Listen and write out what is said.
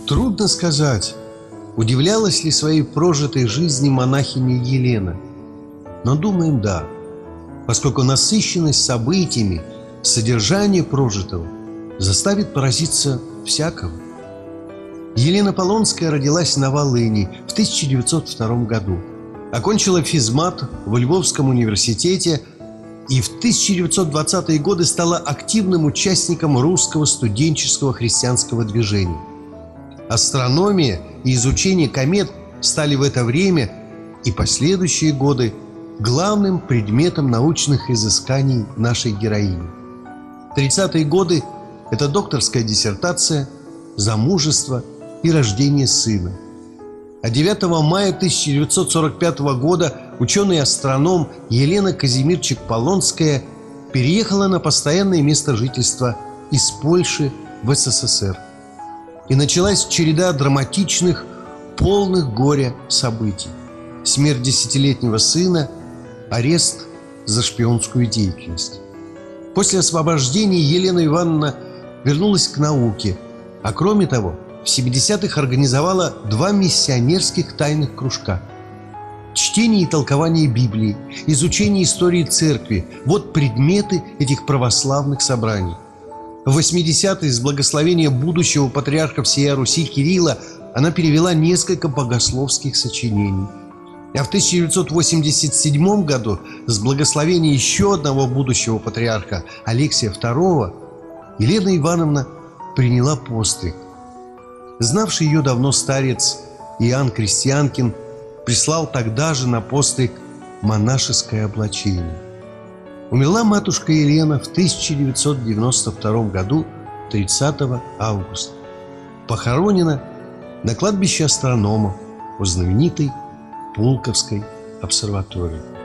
Трудно сказать, удивлялась ли своей прожитой жизни монахиня Елена. Но думаем, да, поскольку насыщенность событиями, содержание прожитого заставит поразиться всякого. Елена Полонская родилась на Волыни в 1902 году. Окончила физмат в Львовском университете и в 1920-е годы стала активным участником русского студенческого христианского движения. Астрономия и изучение комет стали в это время и последующие годы главным предметом научных изысканий нашей героини. 30-е годы – это докторская диссертация, замужество и рождение сына. А 9 мая 1945 года ученый-астроном Елена Казимирчик-Полонская переехала на постоянное место жительства из Польши в СССР. И началась череда драматичных, полных горя событий. Смерть 10-летнего сына, арест за шпионскую деятельность. После освобождения Елена Ивановна вернулась к науке, а кроме того, в 70-х организовала 2 миссионерских тайных кружка. Чтение и толкование Библии, изучение истории церкви – вот предметы этих православных собраний. В 80-е с благословения будущего патриарха всея Руси Кирилла она перевела несколько богословских сочинений. А в 1987 году с благословения еще одного будущего патриарха Алексия II Елена Ивановна приняла постриг. Знавший ее давно старец Иоанн Крестьянкин прислал тогда же на постриг монашеское облачение. Умерла матушка Елена в 1992 году 30 августа. Похоронена на кладбище астрономов у знаменитой Пулковской обсерватории.